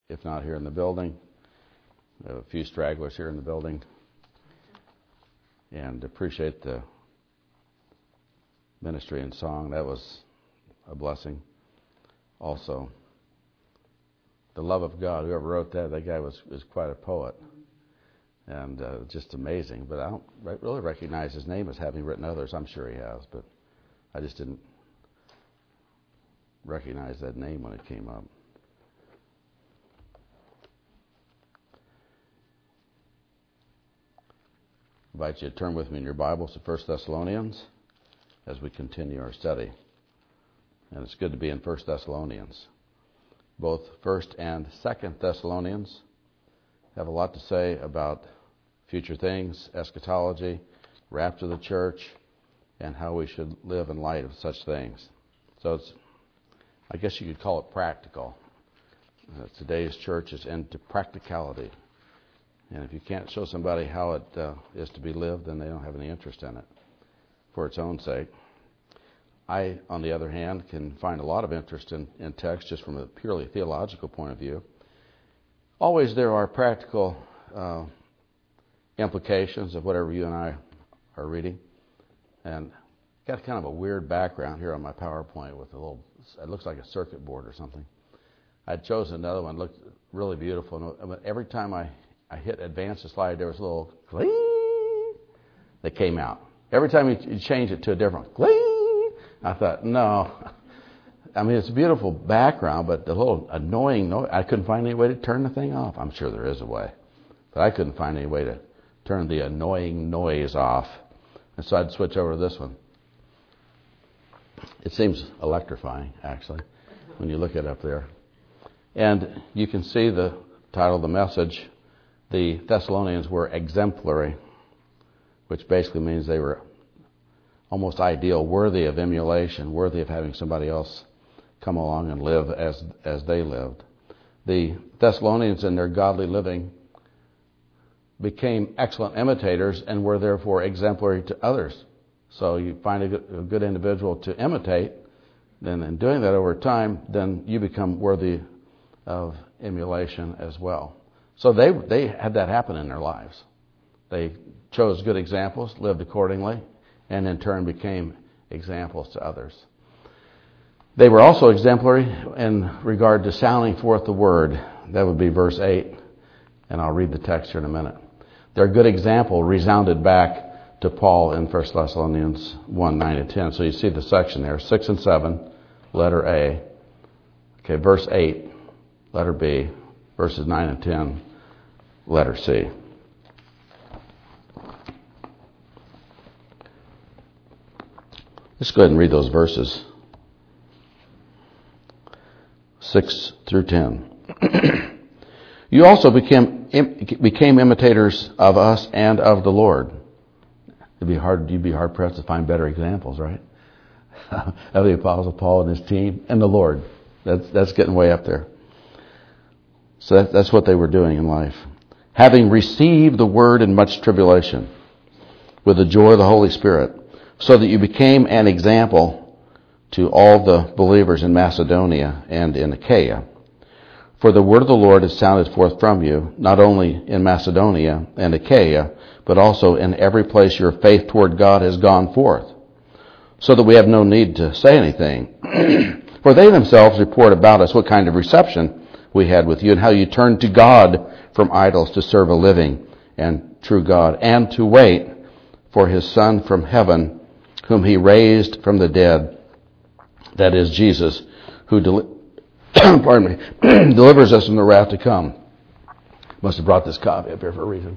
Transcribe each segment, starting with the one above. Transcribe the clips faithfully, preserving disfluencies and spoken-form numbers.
if not here in the building. We have a few stragglers here in the building. And appreciate the ministry and song. That was a blessing. Also, the love of God. Whoever wrote that, that guy was, was quite a poet. And uh, just amazing. But I don't really recognize his name as having written others. I'm sure he has, but I just didn't recognize that name when it came up. I invite you to turn with me in your Bibles to First Thessalonians as we continue our study. And it's good to be in First Thessalonians. Both First and Second Thessalonians have a lot to say about future things, eschatology, rapture of the church, and how we should live in light of such things. So it's, I guess you could call it practical. Uh, today's church is into practicality. And if you can't show somebody how it uh, is to be lived, then they don't have any interest in it for its own sake. I, on the other hand, can find a lot of interest in, in text just from a purely theological point of view. Always there are practical uh, implications of whatever you and I are reading. And got kind of a weird background here on my PowerPoint with a little, it looks like a circuit board or something. I'd chosen another one, looked really beautiful. And every time I I hit advance the slide, there was a little gling that came out. Every time you change it to a different gling, I thought, no. I mean, it's a beautiful background, but the little annoying noise, I couldn't find any way to turn the thing off. I'm sure there is a way, but I couldn't find any way to turn the annoying noise off. And so I'd switch over to this one. It seems electrifying, actually, when you look it up there. And you can see the title of the message. The Thessalonians were exemplary, which basically means they were almost ideal, worthy of emulation, worthy of having somebody else come along and live as as they lived. The Thessalonians in their godly living became excellent imitators and were therefore exemplary to others. So you find a good, a good individual to imitate, then in doing that over time, then you become worthy of emulation as well. So they they had that happen in their lives. They chose good examples, lived accordingly, and in turn became examples to others. They were also exemplary in regard to sounding forth the word. That would be verse eight, and I'll read the text here in a minute. Their good example resounded back to Paul in First Thessalonians one, nine and ten. So you see the section there, six and seven, letter A. Okay, verse eight, letter B, verses nine and ten, letter C. Let's go ahead and read those verses. six through ten. You also became became imitators of us and of the Lord. It'd be hard, you'd be hard pressed to find better examples, right? Of the Apostle Paul and his team and the Lord. That's that's getting way up there. So that, that's what they were doing in life. Having received the word in much tribulation, with the joy of the Holy Spirit, so that you became an example to all the believers in Macedonia and in Achaia. For the word of the Lord has sounded forth from you, not only in Macedonia and Achaia, but also in every place your faith toward God has gone forth, so that we have no need to say anything. For they themselves report about us what kind of reception we had with you, and how you turned to God from idols to serve a living and true God, and to wait for his Son from heaven, whom he raised from the dead, that is Jesus, who deli- pardon me, delivers us from the wrath to come. Must have brought this copy up here for a reason.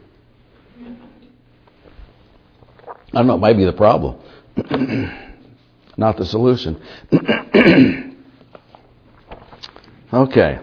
I don't know, it might be the problem, not the solution. Okay.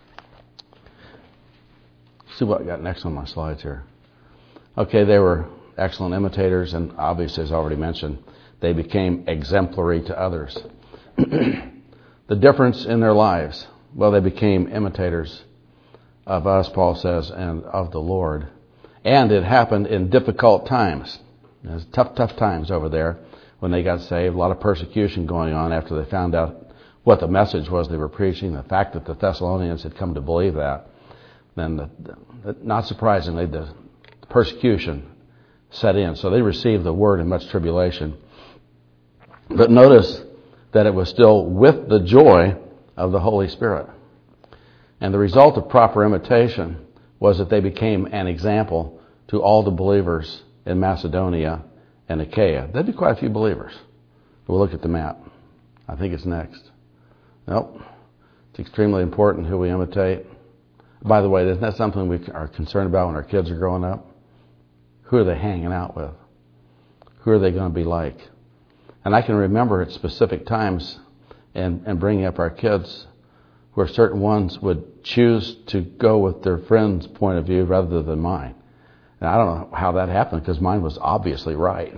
Let's see what I got next on my slides here. Okay, they were excellent imitators, and obviously, as already mentioned, they became exemplary to others. The difference in their lives, well, they became imitators of us, Paul says, and of the Lord. And it happened in difficult times. It was tough, tough times over there when they got saved. A lot of persecution going on after they found out what the message was they were preaching, the fact that the Thessalonians had come to believe that. then the, the, not surprisingly, the persecution set in. So they received the word in much tribulation. But notice that it was still with the joy of the Holy Spirit. And the result of proper imitation was that they became an example to all the believers in Macedonia and Achaia. There'd be quite a few believers. We'll look at the map. I think it's next. Nope. It's extremely important who we imitate. By the way, isn't that something we are concerned about when our kids are growing up? Who are they hanging out with? Who are they going to be like? And I can remember at specific times and, and bringing up our kids where certain ones would choose to go with their friend's point of view rather than mine. And I don't know how that happened because mine was obviously right.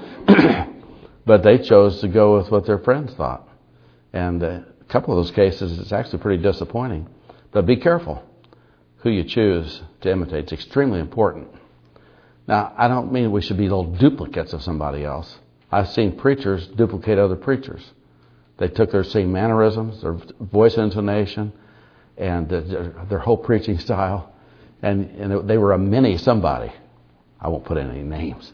But they chose to go with what their friends thought. And a couple of those cases, it's actually pretty disappointing. But be careful who you choose to imitate. It's extremely important. Now, I don't mean we should be little duplicates of somebody else. I've seen preachers duplicate other preachers. They took their same mannerisms, their voice intonation, and their, their whole preaching style, and, and they were a mini somebody. I won't put in any names.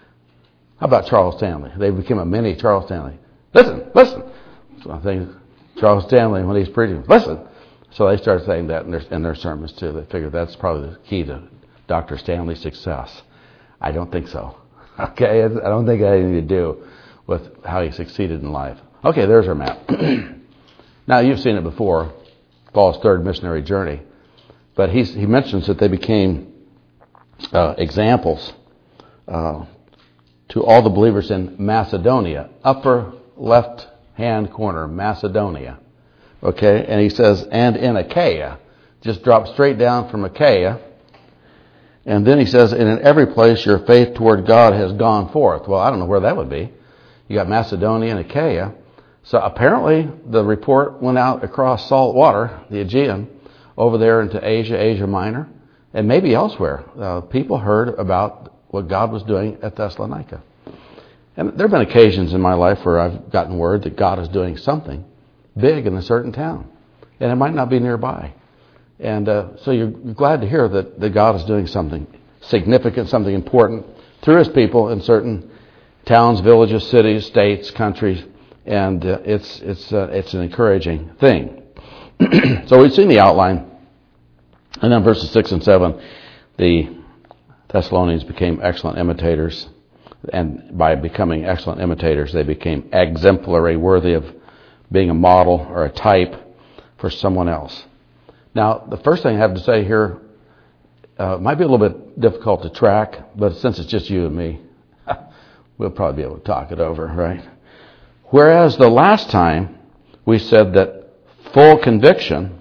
How about Charles Stanley? They became a mini Charles Stanley. Listen, listen. So I think Charles Stanley, when he's preaching, listen. So they started saying that in their, in their sermons too. They figured that's probably the key to Doctor Stanley's success. I don't think so. Okay, I don't think it had anything to do with how he succeeded in life. Okay, there's our map. Now, you've seen it before, Paul's third missionary journey. But he's, he mentions that they became uh, examples uh, to all the believers in Macedonia, upper left-hand corner, Macedonia. Okay, and he says, and in Achaia, just drop straight down from Achaia. And then he says, and in every place your faith toward God has gone forth. Well, I don't know where that would be. You got Macedonia and Achaia. So apparently the report went out across salt water, the Aegean, over there into Asia, Asia Minor, and maybe elsewhere. Uh, people heard about what God was doing at Thessalonica. And there have been occasions in my life where I've gotten word that God is doing something big in a certain town. And it might not be nearby. And uh, so you're glad to hear that, that God is doing something significant, something important through His people in certain towns, villages, cities, states, countries, and uh, it's it's uh, it's an encouraging thing. So we've seen the outline, and then verses six and seven, the Thessalonians became excellent imitators, and by becoming excellent imitators, they became exemplary, worthy of being a model or a type for someone else. Now, the first thing I have to say here uh, might be a little bit difficult to track, but since it's just you and me, we'll probably be able to talk it over, right? Whereas the last time we said that full conviction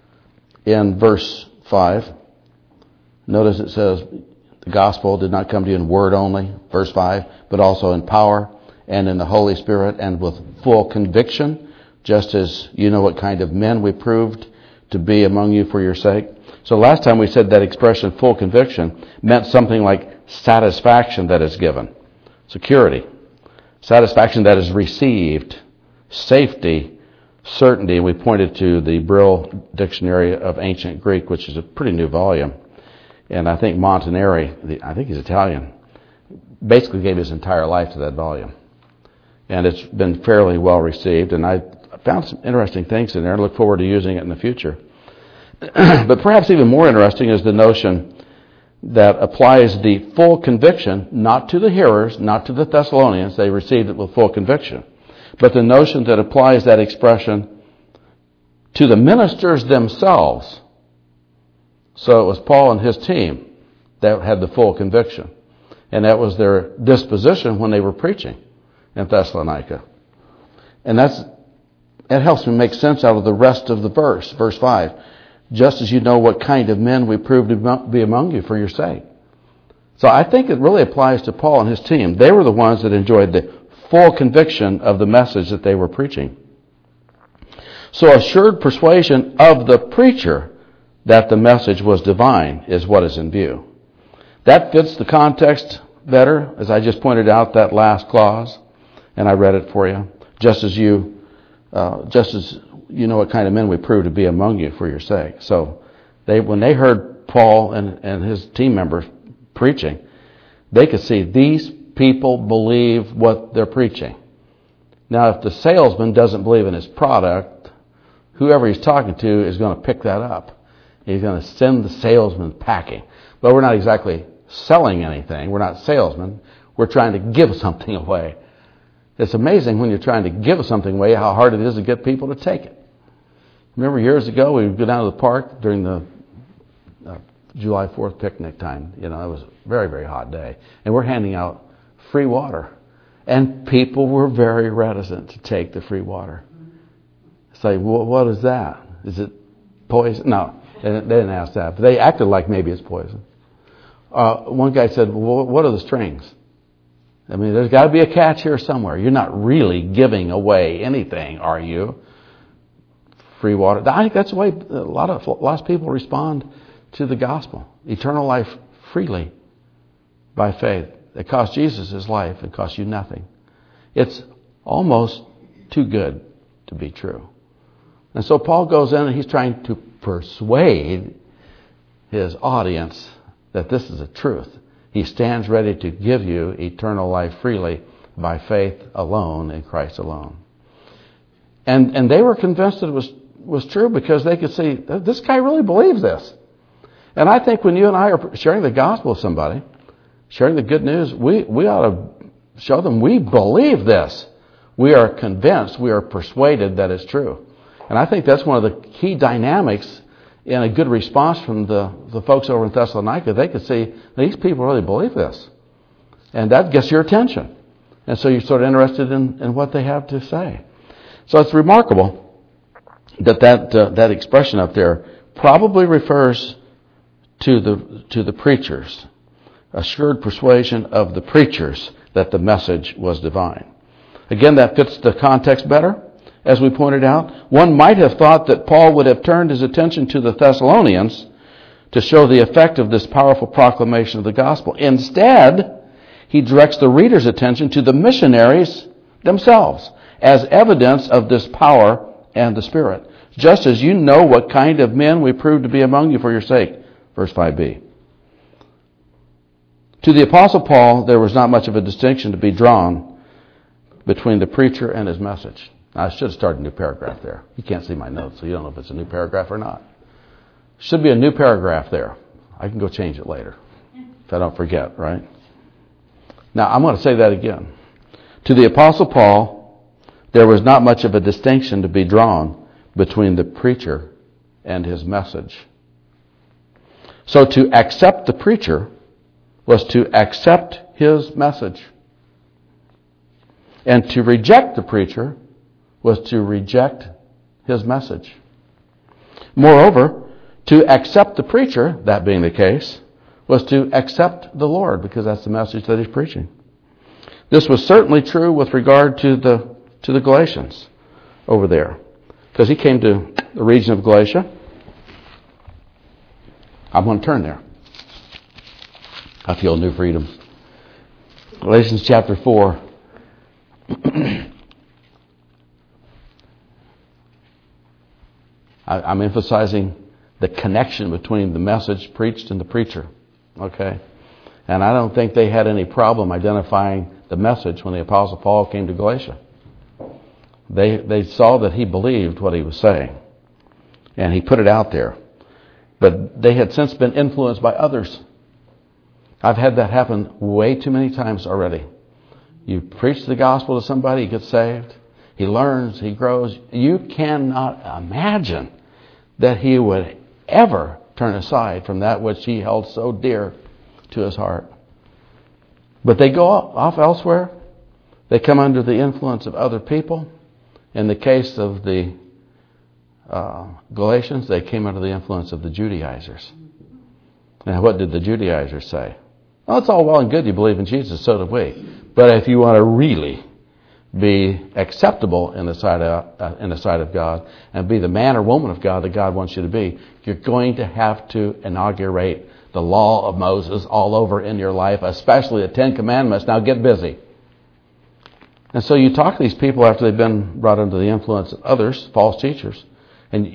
in verse five, notice it says the gospel did not come to you in word only, verse five, but also in power and in the Holy Spirit and with full conviction, just as you know what kind of men we proved to be among you for your sake. So last time we said that expression, full conviction, meant something like satisfaction that is given, security, satisfaction that is received, safety, certainty. We pointed to the Brill Dictionary of Ancient Greek, which is a pretty new volume. And I think Montanari, I think he's Italian, basically gave his entire life to that volume. And it's been fairly well received, and I found some interesting things in there and look forward to using it in the future. But perhaps even more interesting is the notion that applies the full conviction, not to the hearers, not to the Thessalonians, they received it with full conviction, but the notion that applies that expression to the ministers themselves. So it was Paul and his team that had the full conviction, and that was their disposition when they were preaching in Thessalonica. And that's It helps me make sense out of the rest of the verse, verse five. Just as you know what kind of men we proved to be among you for your sake. So I think it really applies to Paul and his team. They were the ones that enjoyed the full conviction of the message that they were preaching. So assured persuasion of the preacher that the message was divine is what is in view. That fits the context better, as I just pointed out, that last clause, and I read it for you. Just as you, uh, just as you know what kind of men we prove to be among you for your sake. So They, when they heard Paul and, and his team members preaching, they could see these people believe what they're preaching. Now, if the salesman doesn't believe in his product, whoever he's talking to is going to pick that up. He's going to send the salesman packing. But we're not exactly selling anything. We're not salesmen. We're trying to give something away. It's amazing when you're trying to give something away how hard it is to get people to take it. Remember years ago, we would go down to the park during the uh, July fourth picnic time. You know, it was a very, very hot day. And we're handing out free water. And people were very reticent to take the free water. It's like, well, what is that? Is it poison? No, they didn't ask that. But they acted like maybe it's poison. Uh, one guy said, well, what are the strings? I mean, there's got to be a catch here somewhere. You're not really giving away anything, are you? Free water. I think that's the way a lot of, a lot of people respond to the gospel. Eternal life freely by faith. It cost Jesus his life. It costs you nothing. It's almost too good to be true. And so Paul goes in and he's trying to persuade his audience that this is the truth. He stands ready to give you eternal life freely by faith alone in Christ alone. And and they were convinced that it was, was true because they could see, this guy really believes this. And I think when you and I are sharing the gospel with somebody, sharing the good news, we, we ought to show them we believe this. We are convinced, we are persuaded that it's true. And I think that's one of the key dynamics in a good response from the, the folks over in Thessalonica. They could see these people really believe this. And that gets your attention. And so you're sort of interested in, in what they have to say. So it's remarkable that that, uh, that expression up there probably refers to the, to the preachers. Assured persuasion of the preachers that the message was divine. Again, that fits the context better. As we pointed out, one might have thought that Paul would have turned his attention to the Thessalonians to show the effect of this powerful proclamation of the gospel. Instead, he directs the reader's attention to the missionaries themselves as evidence of this power and the Spirit. Just as you know what kind of men we proved to be among you for your sake. Verse five b. To the Apostle Paul, there was not much of a distinction to be drawn between the preacher and his message. I should have started a new paragraph there. You can't see my notes, so you don't know if it's a new paragraph or not. Should be a new paragraph there. I can go change it later if I don't forget, right? Now, I'm going to say that again. To the Apostle Paul, there was not much of a distinction to be drawn between the preacher and his message. So to accept the preacher was to accept his message. And to reject the preacher was to reject his message. Moreover, to accept the preacher, that being the case, was to accept the Lord, because that's the message that he's preaching. This was certainly true with regard to the to the Galatians over there, because he came to the region of Galatia. I'm going to turn there. I feel new freedom. Galatians chapter four. I'm emphasizing the connection between the message preached and the preacher. Okay? And I don't think they had any problem identifying the message when the Apostle Paul came to Galatia. They they saw that he believed what he was saying. And he put it out there. But they had since been influenced by others. I've had that happen way too many times already. You preach the gospel to somebody, he gets saved. He learns, he grows. You cannot imagine that he would ever turn aside from that which he held so dear to his heart. But they go off elsewhere. They come under the influence of other people. In the case of the uh, Galatians, they came under the influence of the Judaizers. Now, what did the Judaizers say? Well, it's all well and good you believe in Jesus, so do we. But if you want to really be acceptable in the sight of, uh, in the sight of God and be the man or woman of God that God wants you to be, you're going to have to inaugurate the law of Moses all over in your life, especially the Ten Commandments. Now get busy. And so you talk to these people after they've been brought under the influence of others, false teachers, and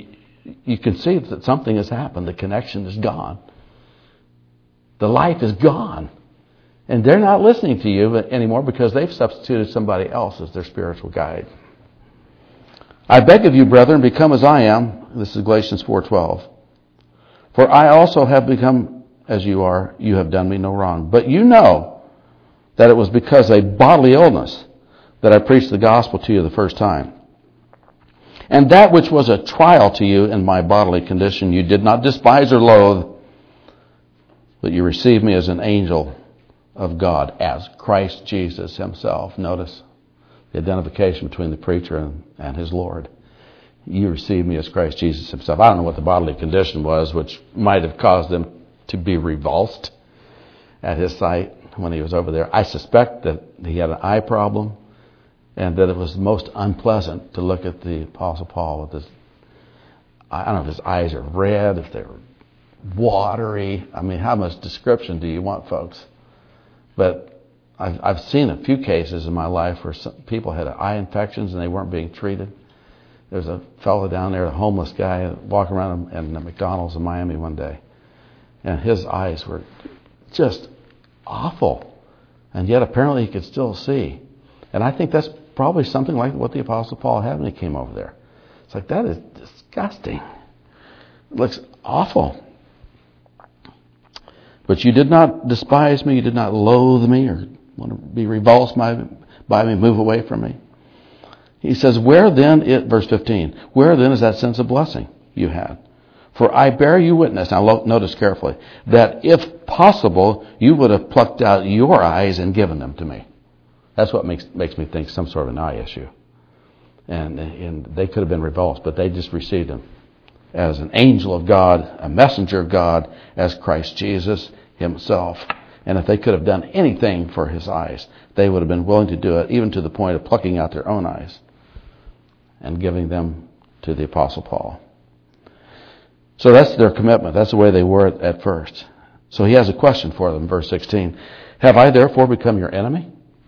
you can see that something has happened. The connection is gone. The life is gone. And they're not listening to you anymore because they've substituted somebody else as their spiritual guide. I beg of you, brethren, become as I am. This is Galatians four twelve. For I also have become as you are. You have done me no wrong. But you know that it was because of a bodily illness that I preached the gospel to you the first time. And that which was a trial to you in my bodily condition, you did not despise or loathe, but you received me as an angel of God, as Christ Jesus himself. Notice the identification between the preacher and, and his Lord. You received me as Christ Jesus himself. I don't know what the bodily condition was, which might have caused them to be revulsed at his sight when he was over there. I suspect that he had an eye problem and that it was most unpleasant to look at the Apostle Paul with his, I don't know if his eyes are red, if they're watery. I mean, how much description do you want, folks? But I've, I've seen a few cases in my life where some people had eye infections and they weren't being treated. There's a fellow down there, a homeless guy, walking around in McDonald's in Miami one day. And his eyes were just awful. And yet apparently he could still see. And I think that's probably something like what the Apostle Paul had when he came over there. It's like, that is disgusting. It looks awful. But you did not despise me, you did not loathe me or want to be revulsed by, by me, move away from me. He says, where then, it, verse fifteen, where then is that sense of blessing you had? For I bear you witness, now notice carefully, that if possible, you would have plucked out your eyes and given them to me. That's what makes makes me think some sort of an eye issue. And, and they could have been revulsed, but they just received him as an angel of God, a messenger of God, as Christ Jesus himself. And if they could have done anything for his eyes, they would have been willing to do it, even to the point of plucking out their own eyes and giving them to the Apostle Paul. So that's their commitment. That's the way they were at first. So he has a question for them, verse sixteen. Have I therefore become your enemy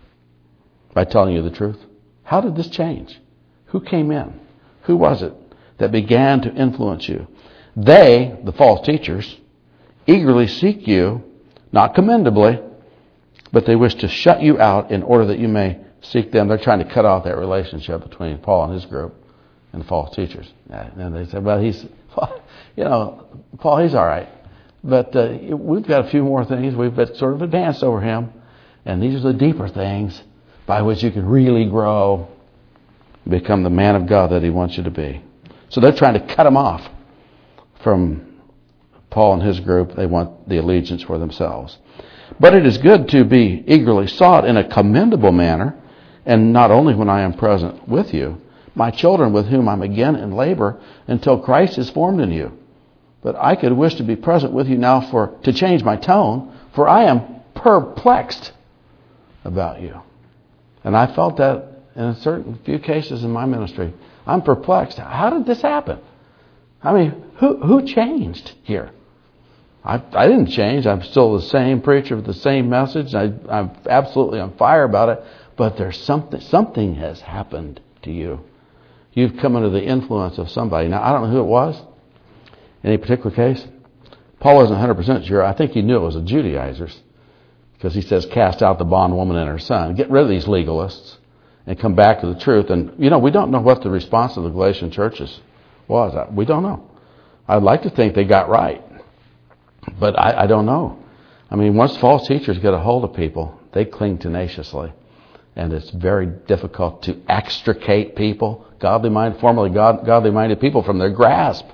by telling you the truth? How did this change? Who came in? Who was it that began to influence you? They, the false teachers, eagerly seek you, not commendably, but they wish to shut you out in order that you may seek them. They're trying to cut off that relationship between Paul and his group and the false teachers. And they said, well, he's, you know, Paul, he's all right. But uh, we've got a few more things. We've been sort of advanced over him. And these are the deeper things by which you can really grow, become the man of God that he wants you to be. So they're trying to cut him off from Paul and his group. They want the allegiance for themselves. But it is good to be eagerly sought in a commendable manner, and not only when I am present with you, my children with whom I'm again in labor until Christ is formed in you. But I could wish to be present with you now for to change my tone, for I am perplexed about you. And I felt that in a certain few cases in my ministry. I'm perplexed. How did this happen? I mean, who who changed here? I I didn't change. I'm still the same preacher with the same message. I, I'm absolutely on fire about it. But there's something something has happened to you. You've come under the influence of somebody. Now, I don't know who it was. In any particular case, Paul wasn't one hundred percent sure. I think he knew it was the Judaizers, because he says, cast out the bondwoman and her son. Get rid of these legalists and come back to the truth. And, you know, we don't know what the response of the Galatian churches was. We don't know. I'd like to think they got right, but I, I don't know. I mean, once false teachers get a hold of people, they cling tenaciously. And it's very difficult to extricate people, godly minded, formerly God, godly minded people, from their grasp.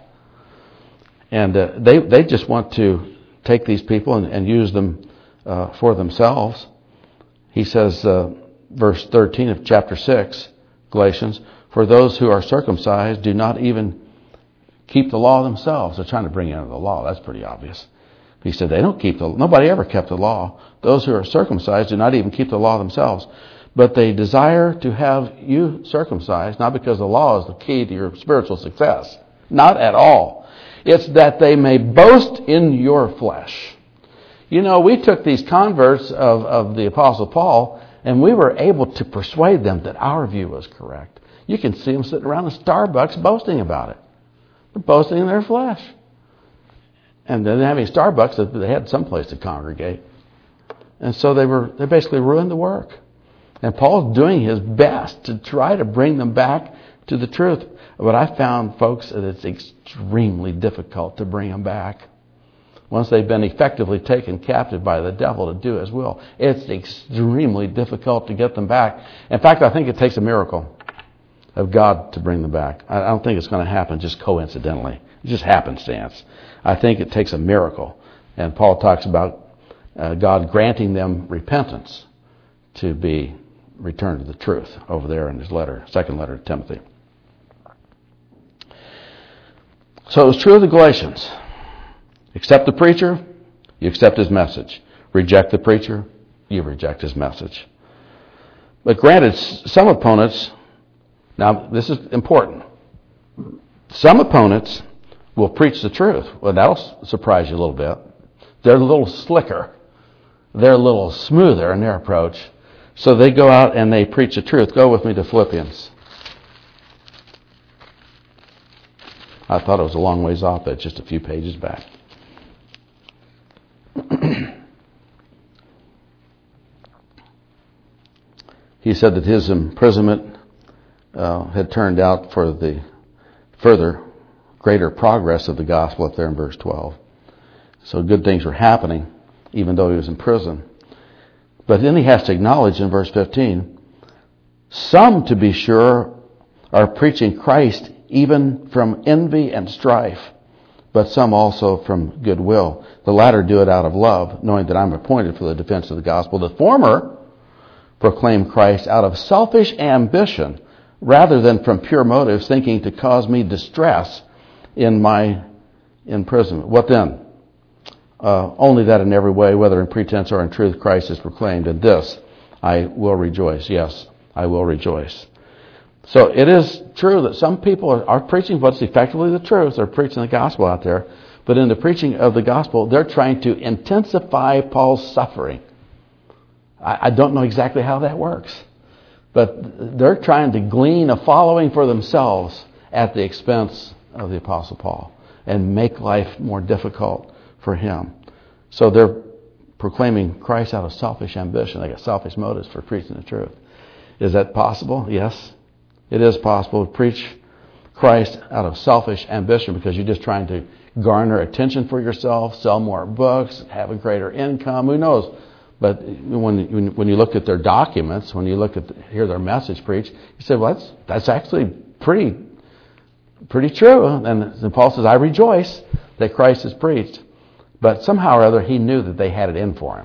And uh, they they just want to take these people and, and use them uh, for themselves. He says, uh, verse thirteen of chapter six, Galatians, for those who are circumcised do not even keep the law themselves. They're trying to bring in the law. That's pretty obvious. He said they don't keep the nobody ever kept the law. Those who are circumcised do not even keep the law themselves. But they desire to have you circumcised, not because the law is the key to your spiritual success. Not at all. It's that they may boast in your flesh. You know, we took these converts of, of the Apostle Paul, and we were able to persuade them that our view was correct. You can see them sitting around in Starbucks boasting about it. They're boasting in their flesh. And then having Starbucks, they had some place to congregate. And so they were they basically ruined the work. And Paul's doing his best to try to bring them back to the truth. But I found, folks, that it's extremely difficult to bring them back. Once they've been effectively taken captive by the devil to do his will, it's extremely difficult to get them back. In fact, I think it takes a miracle of God to bring them back. I don't think it's going to happen just coincidentally. It's just happenstance. I think it takes a miracle. And Paul talks about uh, God granting them repentance to be returned to the truth over there in his letter, second letter to Timothy. So it was true of the Galatians. Accept the preacher, you accept his message. Reject the preacher, you reject his message. But granted, some opponents, now this is important, some opponents will preach the truth. Well, that'll surprise you a little bit. They're a little slicker. They're a little smoother in their approach. So they go out and they preach the truth. Go with me to Philippians. I thought it was a long ways off, but just a few pages back. He said that his imprisonment uh, had turned out for the further greater progress of the gospel up there in verse twelve. So good things were happening even though he was in prison. But then he has to acknowledge in verse fifteen, some, to be sure, are preaching Christ even from envy and strife, but some also from goodwill. The latter do it out of love, knowing that I'm appointed for the defense of the gospel. The former proclaim Christ out of selfish ambition, rather than from pure motives, thinking to cause me distress in my imprisonment. What then? Uh, only that in every way, whether in pretense or in truth, Christ is proclaimed. In this I will rejoice. Yes, I will rejoice. So it is true that some people are, are preaching what's effectively the truth. They're preaching the gospel out there. But in the preaching of the gospel, they're trying to intensify Paul's suffering. I, I don't know exactly how that works. But they're trying to glean a following for themselves at the expense of the Apostle Paul and make life more difficult for him. So they're proclaiming Christ out of selfish ambition. They got selfish motives for preaching the truth. Is that possible? Yes. It is possible to preach Christ out of selfish ambition because you're just trying to garner attention for yourself, sell more books, have a greater income. Who knows? But when when you look at their documents, when you look at the, hear their message preached, you say, well, that's that's actually pretty pretty true. And Paul says, I rejoice that Christ is preached. But somehow or other, he knew that they had it in for him.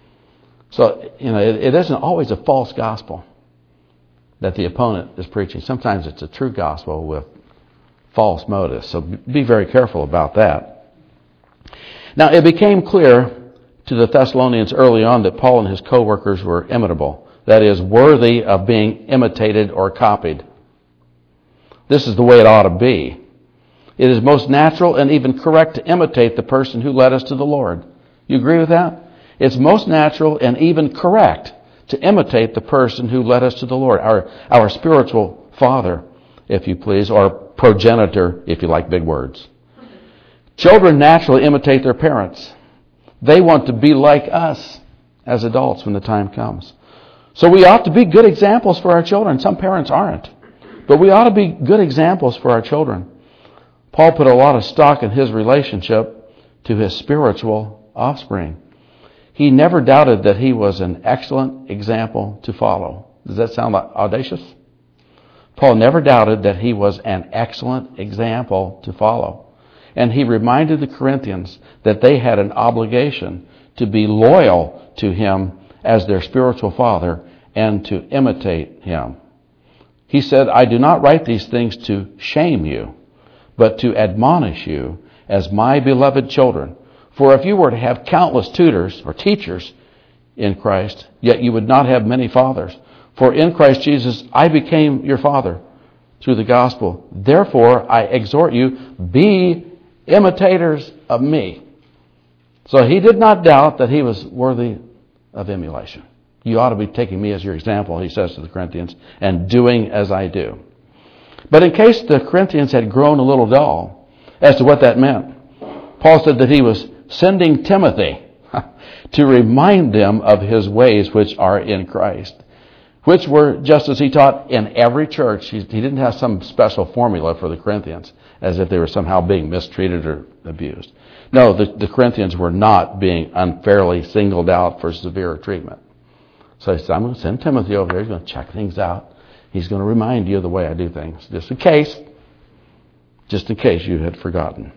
So, you know, it, it isn't always a false gospel that the opponent is preaching. Sometimes it's a true gospel with false motives. So be very careful about that. Now, it became clear to the Thessalonians early on that Paul and his co-workers were imitable. That is, worthy of being imitated or copied. This is the way it ought to be. It is most natural and even correct to imitate the person who led us to the Lord. You agree with that? It's most natural and even correct to imitate the person who led us to the Lord, our, our spiritual father, if you please, or progenitor, if you like big words. Children naturally imitate their parents. They want to be like us as adults when the time comes. So we ought to be good examples for our children. Some parents aren't. But we ought to be good examples for our children. Paul put a lot of stock in his relationship to his spiritual offspring. He never doubted that he was an excellent example to follow. Does that sound like audacious? Paul never doubted that he was an excellent example to follow. And he reminded the Corinthians that they had an obligation to be loyal to him as their spiritual father and to imitate him. He said, I do not write these things to shame you, but to admonish you as my beloved children. For if you were to have countless tutors or teachers in Christ, yet you would not have many fathers. For in Christ Jesus I became your father through the gospel. Therefore I exhort you, be imitators of me. So he did not doubt that he was worthy of emulation. You ought to be taking me as your example, he says to the Corinthians, and doing as I do. But in case the Corinthians had grown a little dull, as to what that meant. Paul said that he was sending Timothy to remind them of his ways which are in Christ, which were, just as he taught in every church. He, he didn't have some special formula for the Corinthians, as if they were somehow being mistreated or abused. No, the, the Corinthians were not being unfairly singled out for severe treatment. So he said, I'm going to send Timothy over there. He's going to check things out. He's going to remind you of the way I do things, just in case, just in case you had forgotten.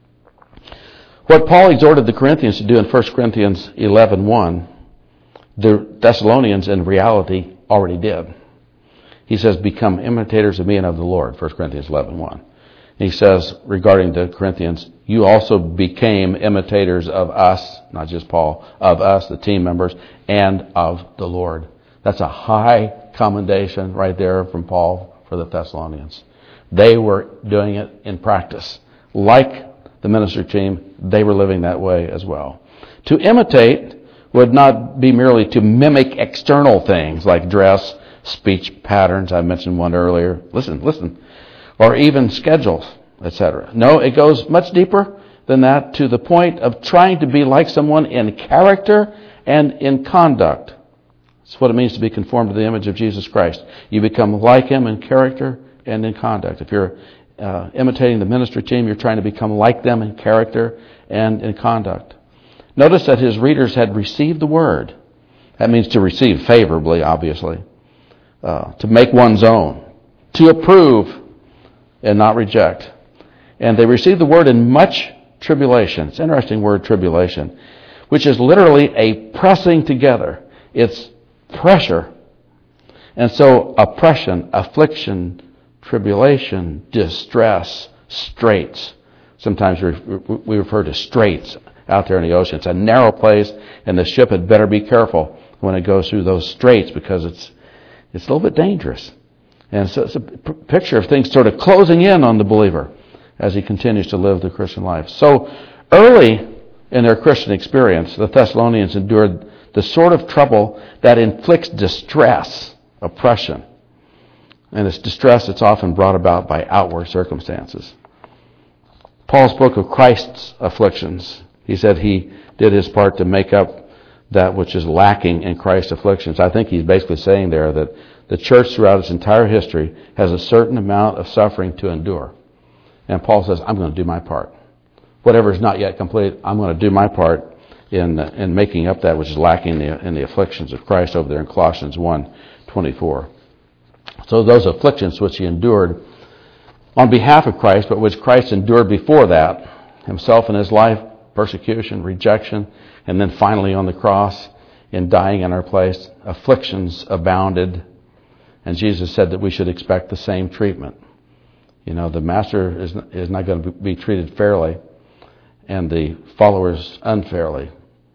What Paul exhorted the Corinthians to do in First Corinthians eleven one, the Thessalonians in reality already did. He says, become imitators of me and of the Lord, First Corinthians eleven one. He says, regarding the Corinthians, you also became imitators of us, not just Paul, of us, the team members, and of the Lord. That's a high commendation right there from Paul for the Thessalonians. They were doing it in practice. Like the ministry team, they were living that way as well. To imitate would not be merely to mimic external things like dress, speech patterns, I mentioned one earlier. Listen, listen. Or even schedules, et cetera. No, it goes much deeper than that, to the point of trying to be like someone in character and in conduct. That's what it means to be conformed to the image of Jesus Christ. You become like him in character and in conduct. If you're uh, imitating the ministry team, you're trying to become like them in character and in conduct. Notice that his readers had received the word. That means to receive favorably, obviously. Uh, to make one's own. To approve and not reject. And they received the word in much tribulation. It's an interesting word, tribulation, which is literally a pressing together. It's pressure. And so oppression, affliction, tribulation, distress, straits. Sometimes we refer to straits out there in the ocean. It's a narrow place, and the ship had better be careful when it goes through those straits, because it's it's a little bit dangerous. And so it's a p- picture of things sort of closing in on the believer as he continues to live the Christian life. So early in their Christian experience, the Thessalonians endured the sort of trouble that inflicts distress, oppression. And it's distress that's often brought about by outward circumstances. Paul spoke of Christ's afflictions. He said he did his part to make up that which is lacking in Christ's afflictions. I think he's basically saying there that the church throughout its entire history has a certain amount of suffering to endure. And Paul says, I'm going to do my part. Whatever is not yet complete, I'm going to do my part in in making up that which is lacking in the, in the afflictions of Christ over there in Colossians one twenty-four. So those afflictions which he endured on behalf of Christ, but which Christ endured before that, himself in his life, persecution, rejection, and then finally on the cross in dying in our place, afflictions abounded. And Jesus said that we should expect the same treatment. You know, the master is is not going to be treated fairly and the followers unfairly.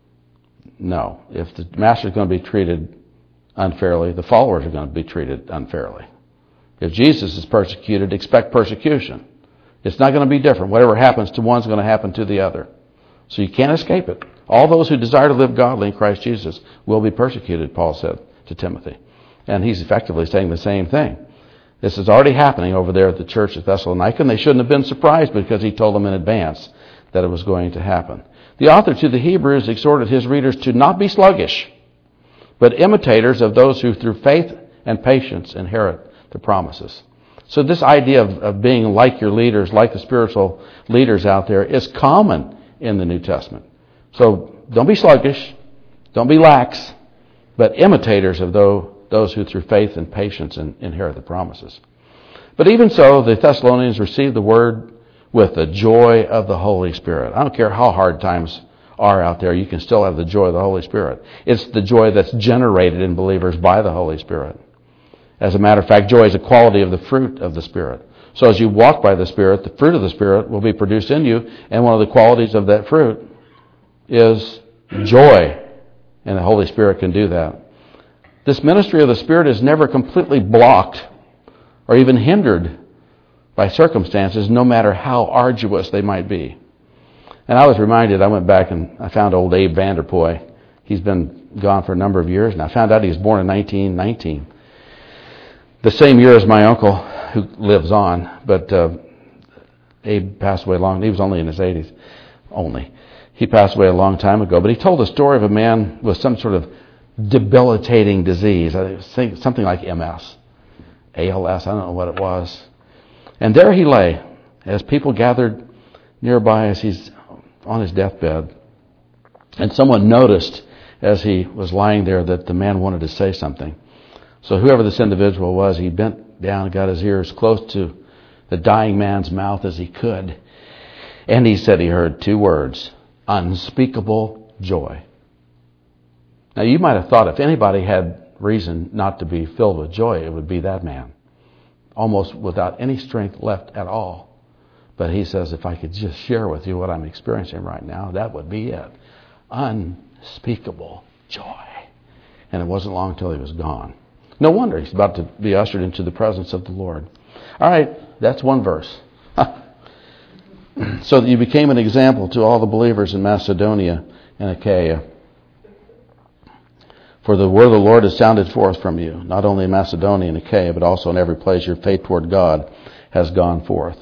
No. If the master is going to be treated unfairly, the followers are going to be treated unfairly. If Jesus is persecuted, expect persecution. It's not going to be different. Whatever happens to one is going to happen to the other. So you can't escape it. All those who desire to live godly in Christ Jesus will be persecuted, Paul said to Timothy. And he's effectively saying the same thing. This is already happening over there at the church at Thessalonica, and they shouldn't have been surprised because he told them in advance that it was going to happen. The author to the Hebrews exhorted his readers to not be sluggish, but imitators of those who through faith and patience inherit the promises. So this idea of, of being like your leaders, like the spiritual leaders out there, is common in the New Testament. So don't be sluggish, don't be lax, but imitators of those those who through faith and patience inherit the promises. But even so, the Thessalonians received the word with the joy of the Holy Spirit. I don't care how hard times are out there, you can still have the joy of the Holy Spirit. It's the joy that's generated in believers by the Holy Spirit. As a matter of fact, joy is a quality of the fruit of the Spirit. So as you walk by the Spirit, the fruit of the Spirit will be produced in you, and one of the qualities of that fruit is joy. And the Holy Spirit can do that. This ministry of the Spirit is never completely blocked or even hindered by circumstances, no matter how arduous they might be. And I was reminded, I went back and I found old Abe Vanderpoy. He's been gone for a number of years, and I found out he was born in nineteen nineteen. The same year as my uncle, who lives on, but uh, Abe passed away long. He was only in his eighties. Only. He passed away a long time ago. But he told the story of a man with some sort of debilitating disease. I think something like M S. A L S, I don't know what it was. And there he lay as people gathered nearby as he's on his deathbed. And someone noticed as he was lying there that the man wanted to say something. So whoever this individual was, he bent down and got his ears close to the dying man's mouth as he could. And he said he heard two words, unspeakable joy. Now you might have thought if anybody had reason not to be filled with joy, it would be that man. Almost without any strength left at all. But he says, if I could just share with you what I'm experiencing right now, that would be it. Unspeakable joy. And it wasn't long until he was gone. No wonder he's about to be ushered into the presence of the Lord. All right, that's one verse. So that you became an example to all the believers in Macedonia and Achaia. For the word of the Lord has sounded forth from you, not only in Macedonia and Achaia, but also in every place your faith toward God has gone forth.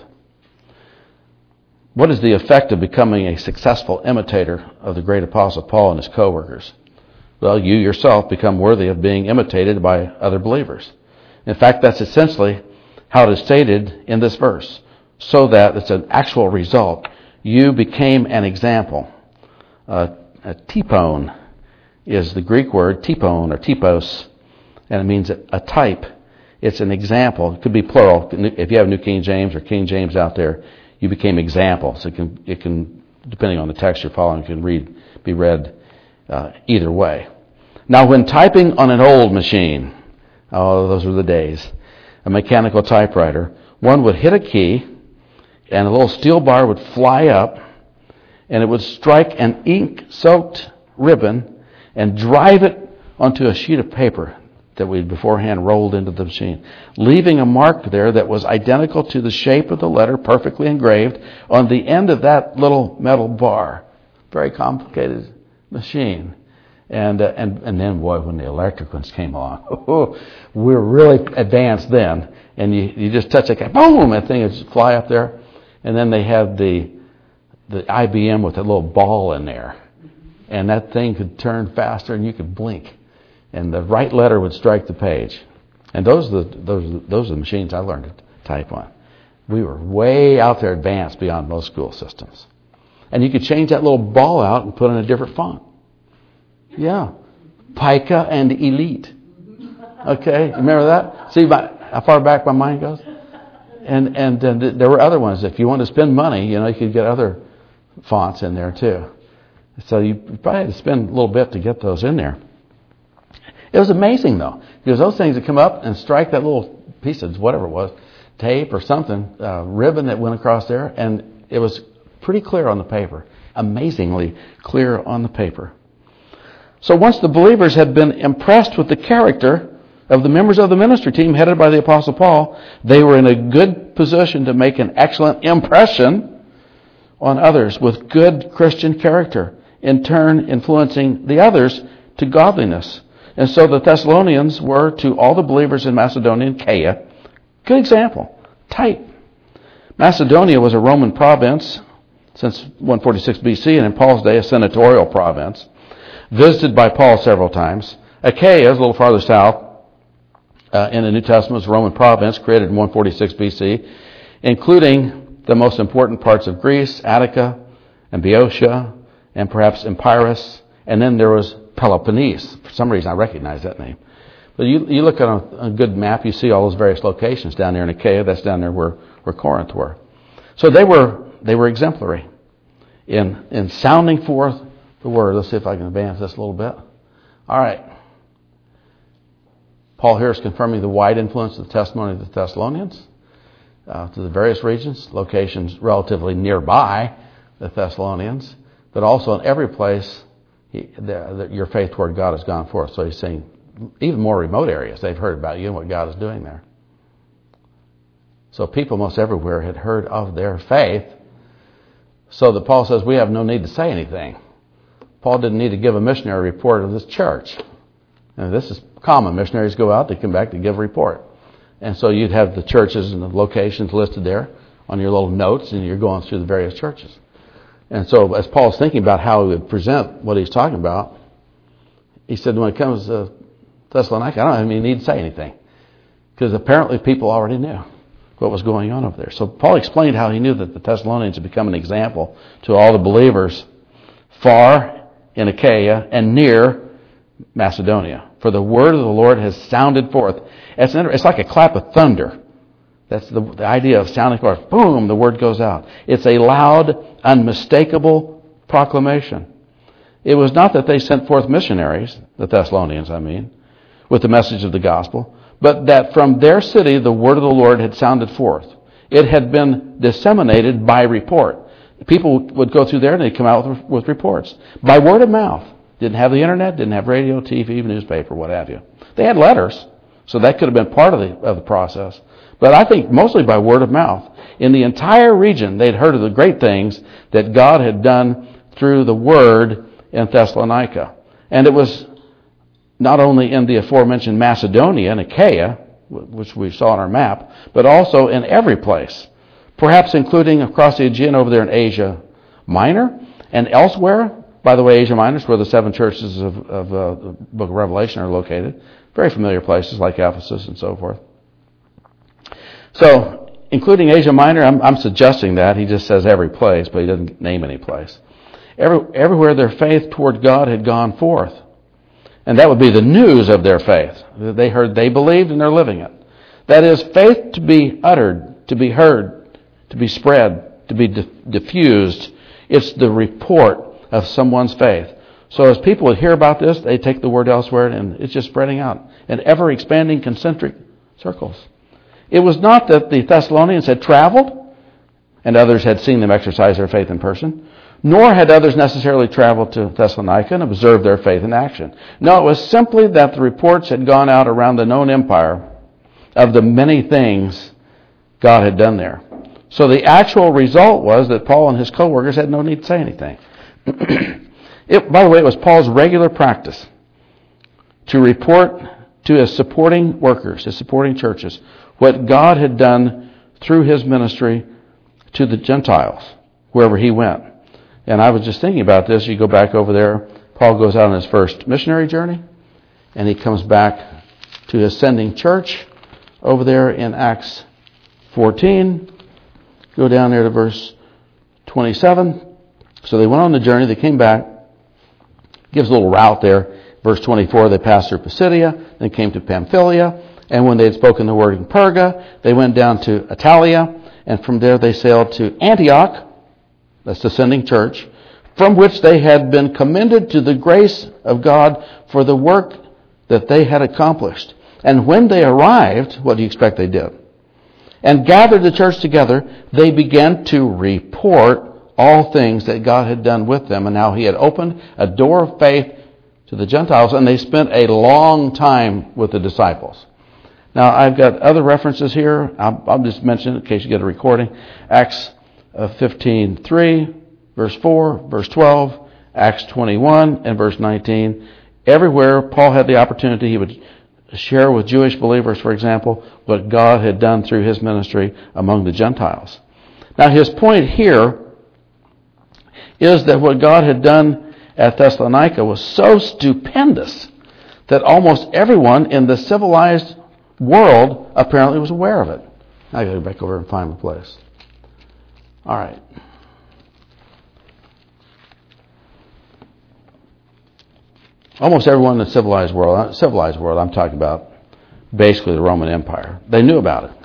What is the effect of becoming a successful imitator of the great apostle Paul and his co-workers? Well, you yourself become worthy of being imitated by other believers. In fact, that's essentially how it is stated in this verse. So that it's an actual result. You became an example. Uh, a typon is the Greek word typon or typos, and it means a type. It's an example. It could be plural. If you have New King James or King James out there, you became examples. It can, it can, depending on the text you're following, it can read, be read uh, either way. Now, when typing on an old machine, oh, those were the days, a mechanical typewriter, one would hit a key, and a little steel bar would fly up, and it would strike an ink-soaked ribbon and drive it onto a sheet of paper that we'd beforehand rolled into the machine, leaving a mark there that was identical to the shape of the letter, perfectly engraved, on the end of that little metal bar. Very complicated machine. And uh, and and then, boy, when the electric ones came along, oh, we were really advanced then. And you, you just touch a, boom, that thing would fly up there. And then they had the the I B M with a little ball in there. And that thing could turn faster and you could blink. And the right letter would strike the page. And those are the, those, those are the machines I learned to type on. We were way out there advanced beyond most school systems. And you could change that little ball out and put in a different font. Yeah. Pica and Elite. Okay, remember that? See my, how far back my mind goes? And and uh, there were other ones. If you want to spend money, you know, you could get other fonts in there too. So you probably had to spend a little bit to get those in there. It was amazing though, because those things would come up and strike that little piece of whatever it was, tape or something, uh, ribbon that went across there, and it was pretty clear on the paper. Amazingly clear on the paper. So once the believers had been impressed with the character of the members of the ministry team headed by the Apostle Paul, they were in a good position to make an excellent impression on others with good Christian character, in turn influencing the others to godliness. And so the Thessalonians were, to all the believers in Macedonia and Achaia, good example, type. Macedonia was a Roman province since one forty-six B C, and in Paul's day a senatorial province, visited by Paul several times. Achaia is a little farther south uh, in the New Testament, was a Roman province created in one forty-six B C, including the most important parts of Greece, Attica, and Boeotia, and perhaps Epirus, and then there was Peloponnese. For some reason I recognize that name. But you, you look at a, a good map, you see all those various locations down there in Achaia. That's down there where, where Corinth were. So they were they were exemplary in in sounding forth the word. Let's see if I can advance this a little bit. All right. Paul here is confirming the wide influence of the testimony of the Thessalonians uh, to the various regions, locations relatively nearby the Thessalonians, but also in every place he, the, the, your faith toward God has gone forth. So he's saying even more remote areas, they've heard about you and what God is doing there. So people most everywhere had heard of their faith, so that Paul says we have no need to say anything. Paul didn't need to give a missionary report of this church. And this is common. Missionaries go out, they come back to give a report. And so you'd have the churches and the locations listed there on your little notes, and you're going through the various churches. And so as Paul's thinking about how he would present what he's talking about, he said when it comes to Thessalonica, I don't even need to say anything, because apparently people already knew what was going on over there. So Paul explained how he knew that the Thessalonians had become an example to all the believers far in Achaia and near Macedonia. For the word of the Lord has sounded forth. It's, it's like a clap of thunder. That's the, the idea of sounding forth. Boom, the word goes out. It's a loud, unmistakable proclamation. It was not that they sent forth missionaries, the Thessalonians, I mean, with the message of the gospel, but that from their city the word of the Lord had sounded forth. It had been disseminated by report. People would go through there and they'd come out with, with reports. By word of mouth. Didn't have the internet, didn't have radio, T V, newspaper, what have you. They had letters, so that could have been part of the, of the process. But I think mostly by word of mouth. In the entire region, they'd heard of the great things that God had done through the word in Thessalonica. And it was not only in the aforementioned Macedonia and Achaia, which we saw on our map, but also in every place, perhaps including across the Aegean over there in Asia Minor and elsewhere. By the way, Asia Minor is where the seven churches of, of uh, the book of Revelation are located. Very familiar places like Ephesus and so forth. So, including Asia Minor, I'm, I'm suggesting that. He just says every place, but he doesn't name any place. Every, everywhere their faith toward God had gone forth. And that would be the news of their faith. They heard, they believed, and they're living it. That is, faith to be uttered, to be heard, to be spread, to be di- diffused. It's the report of someone's faith. So as people would hear about this, they take the word elsewhere, and it's just spreading out in ever-expanding concentric circles. It was not that the Thessalonians had traveled, and others had seen them exercise their faith in person, nor had others necessarily traveled to Thessalonica and observed their faith in action. No, it was simply that the reports had gone out around the known empire of the many things God had done there. So the actual result was that Paul and his co-workers had no need to say anything. It, by the way, it was Paul's regular practice to report to his supporting workers, his supporting churches, what God had done through his ministry to the Gentiles, wherever he went. And I was just thinking about this. You go back over there, Paul goes out on his first missionary journey, and he comes back to his sending church over there in Acts fourteen. Go down there to verse twenty-seven. So they went on the journey, they came back, gives a little route there. Verse twenty-four, they passed through Pisidia, then came to Pamphylia, and when they had spoken the word in Perga, they went down to Italia, and from there they sailed to Antioch, that's the sending church, from which they had been commended to the grace of God for the work that they had accomplished. And when they arrived, what do you expect they did? And gathered the church together, they began to report all things that God had done with them, and how he had opened a door of faith to the Gentiles, and they spent a long time with the disciples. Now, I've got other references here. I'll, I'll just mention it in case you get a recording. Acts fifteen three, verse four, verse twelve, Acts twenty-one, and verse nineteen. Everywhere Paul had the opportunity, he would share with Jewish believers, for example, what God had done through his ministry among the Gentiles. Now, his point here is that what God had done at Thessalonica was so stupendous that almost everyone in the civilized world apparently was aware of it. I got to go back over and find my place. All right. Almost everyone in the civilized world, civilized world, I'm talking about basically the Roman Empire, they knew about it.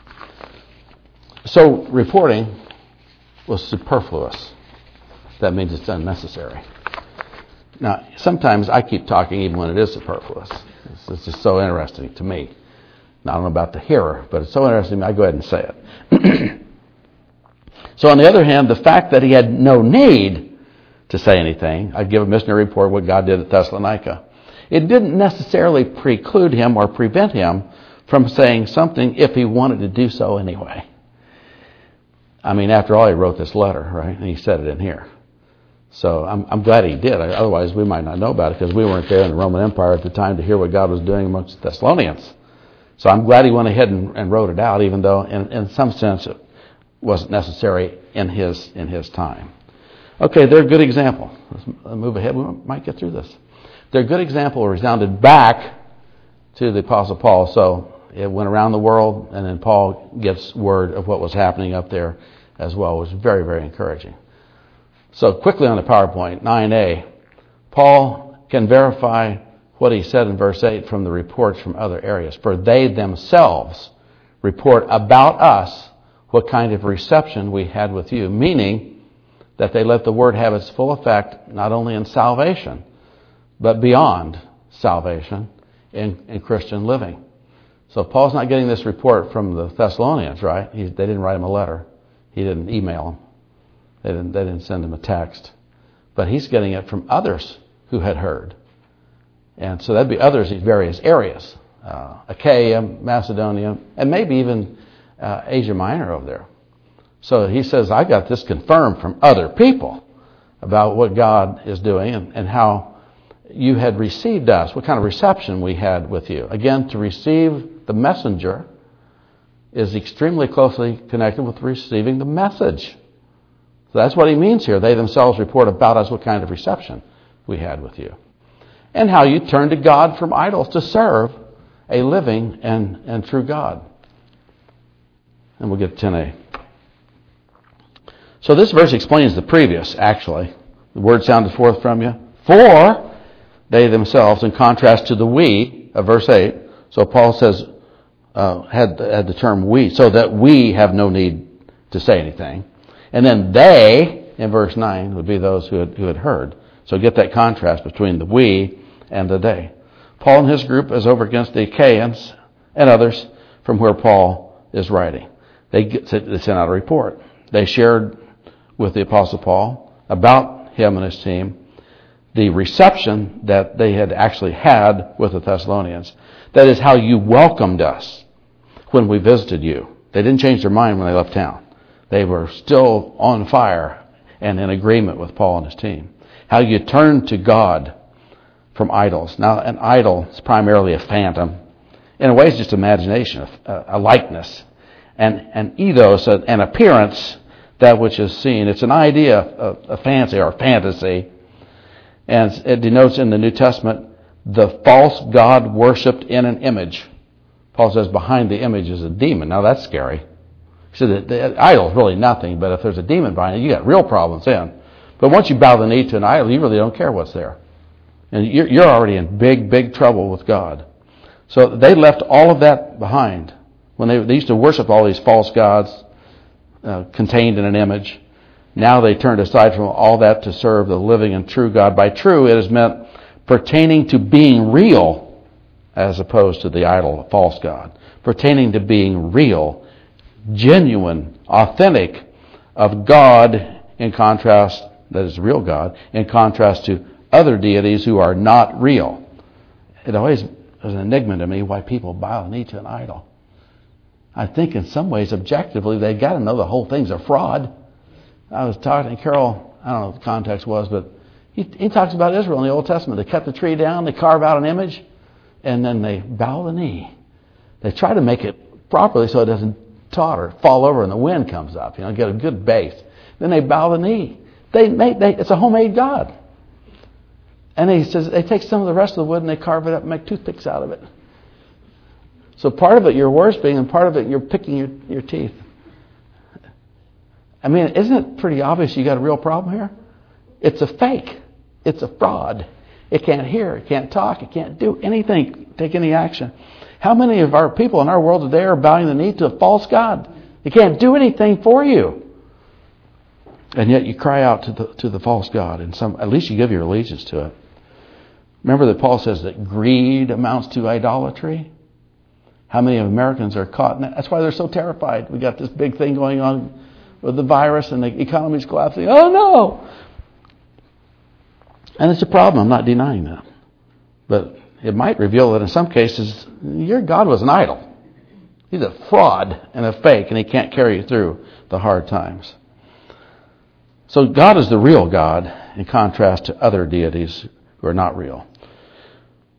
So reporting was superfluous. That means it's unnecessary. Now, sometimes I keep talking even when it is superfluous. It's, it's just so interesting to me. Now, I don't know about the hearer, but it's so interesting to me, I go ahead and say it. So on the other hand, the fact that he had no need to say anything, I'd give a missionary report what God did at Thessalonica. It didn't necessarily preclude him or prevent him from saying something if he wanted to do so anyway. I mean, after all, he wrote this letter, right? And he said it in here. So I'm, I'm glad he did. Otherwise, we might not know about it because we weren't there in the Roman Empire at the time to hear what God was doing amongst the Thessalonians. So I'm glad he went ahead and, and wrote it out, even though in, in some sense wasn't necessary in his in his time. Okay, they're a good example. Let's move ahead. We might get through this. They're a good example resounded back to the Apostle Paul. So it went around the world, and then Paul gets word of what was happening up there as well. It was very, very encouraging. So quickly on the PowerPoint, nine A, Paul can verify what he said in verse eight from the reports from other areas. For they themselves report about us what kind of reception we had with you, meaning that they let the word have its full effect not only in salvation, but beyond salvation in, in Christian living. So Paul's not getting this report from the Thessalonians, right? He, they didn't write him a letter. He didn't email them. They didn't, they didn't send him a text. But he's getting it from others who had heard. And so that'd be others in various areas. Uh, Achaia, Macedonia, and maybe even uh, Asia Minor over there. So he says, I got this confirmed from other people about what God is doing and, and how you had received us, what kind of reception we had with you. Again, to receive the messenger is extremely closely connected with receiving the message. So that's what he means here. They themselves report about us what kind of reception we had with you. And how you turned to God from idols to serve a living and, and true God. And we'll get to ten A. So this verse explains the previous, actually. The word sounded forth from you. For they themselves, in contrast to the we of verse eight. So Paul says, uh, had, had the term we, so that we have no need to say anything. And then they, in verse nine, would be those who had, who had heard. So get that contrast between the we and the they. Paul and his group is over against the Achaeans and others from where Paul is writing. They, get, they sent out a report. They shared with the Apostle Paul about him and his team the reception that they had actually had with the Thessalonians. That is how you welcomed us when we visited you. They didn't change their mind when they left town. They were still on fire and in agreement with Paul and his team. How you turned to God from idols. Now, an idol is primarily a phantom. In a way, it's just imagination, a, a likeness. And an ethos, an appearance, that which is seen. It's an idea, a, a fancy or a fantasy. And it denotes in the New Testament the false god worshipped in an image. Paul says behind the image is a demon. Now, that's scary. He said the, the idol is really nothing, but if there's a demon behind it, you got real problems then. But once you bow the knee to an idol, you really don't care what's there. And you're, you're already in big, big trouble with God. So they left all of that behind. When they, they used to worship all these false gods uh, contained in an image, now they turned aside from all that to serve the living and true God. By true, it is meant pertaining to being real as opposed to the idol, false god. Pertaining to being real, genuine, authentic of God in contrast, that is real God, in contrast to other deities who are not real. It always is an enigma to me why people bow the knee to an idol. I think in some ways, objectively, they've got to know the whole thing's a fraud. I was talking to Carol, I don't know what the context was, but he, he talks about Israel in the Old Testament. They cut the tree down, they carve out an image, and then they bow the knee. They try to make it properly so it doesn't totter, fall over, and the wind comes up. You know, get a good base. Then they bow the knee. They make they, it's a homemade god. And he says they take some of the rest of the wood and they carve it up and make toothpicks out of it. So part of it you're worshiping and part of it you're picking your, your teeth. I mean, isn't it pretty obvious you got a real problem here? It's a fake. It's a fraud. It can't hear. It can't talk. It can't do anything, take any action. How many of our people in our world today are bowing the knee to a false god? It can't do anything for you. And yet you cry out to the to the false god, and some at least you give your allegiance to it. Remember that Paul says that greed amounts to idolatry? How many Americans are caught in that? That's why they're so terrified. We got this big thing going on with the virus and the economy's collapsing. Oh no! And it's a problem. I'm not denying that. But it might reveal that in some cases your God was an idol. He's a fraud and a fake, and he can't carry you through the hard times. So God is the real God in contrast to other deities who are not real.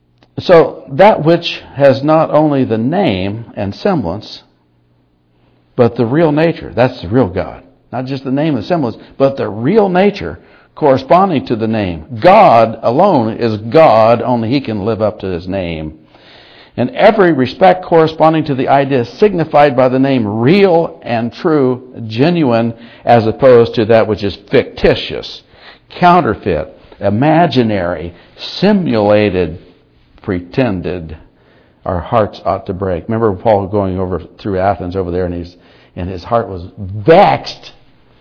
So that which has not only the name and semblance, but the real nature. That's the real God. Not just the name and the semblance, but the real nature corresponding to the name. God alone is God. Only He can live up to His name. In every respect corresponding to the idea signified by the name real and true, genuine, as opposed to that which is fictitious, counterfeit, imaginary, simulated, pretended. Our hearts ought to break. Remember Paul going over through Athens over there, and he's and his heart was vexed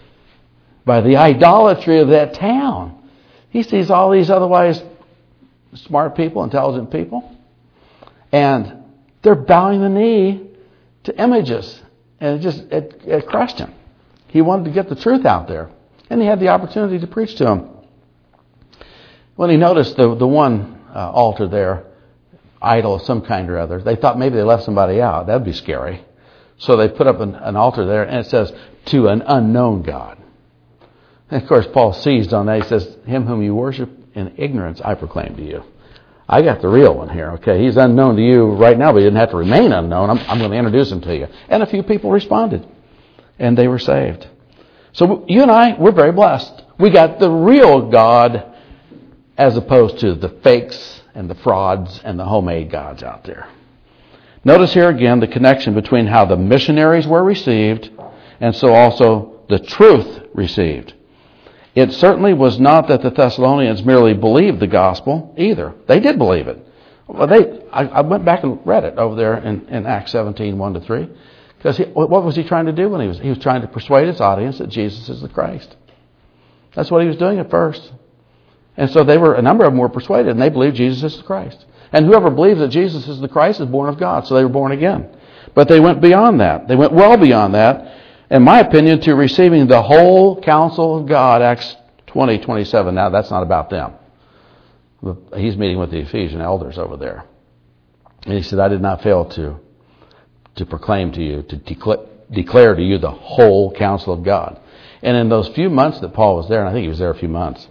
by the idolatry of that town. He sees all these otherwise smart people, intelligent people, and they're bowing the knee to images, and it just it, it crushed him. He wanted to get the truth out there, and he had the opportunity to preach to them. When he noticed the the one uh, altar there, idol of some kind or other, they thought maybe they left somebody out. That'd be scary. So they put up an, an altar there, and it says, to an unknown God. And of course, Paul seized on that. He says, him whom you worship in ignorance, I proclaim to you. I got the real one here, okay? He's unknown to you right now, but he didn't have to remain unknown. I'm, I'm going to introduce him to you. And a few people responded, and they were saved. So you and I, we're very blessed. We got the real God as opposed to the fakes and the frauds and the homemade gods out there. Notice here again the connection between how the missionaries were received and so also the truth received. It certainly was not that the Thessalonians merely believed the gospel either. They did believe it. Well, they, I, I went back and read it over there in, in Acts seventeen, one to three. Because he, what was he trying to do when he was? He was trying to persuade his audience that Jesus is the Christ. That's what he was doing at first. And so they were, a number of them were persuaded, and they believed Jesus is the Christ. And whoever believes that Jesus is the Christ is born of God, so they were born again. But they went beyond that. They went well beyond that, in my opinion, to receiving the whole counsel of God, Acts twenty, twenty-seven. Now, that's not about them. He's meeting with the Ephesian elders over there. And he said, I did not fail to, to proclaim to you, to declare, declare to you the whole counsel of God. And in those few months that Paul was there, and I think he was there a few months,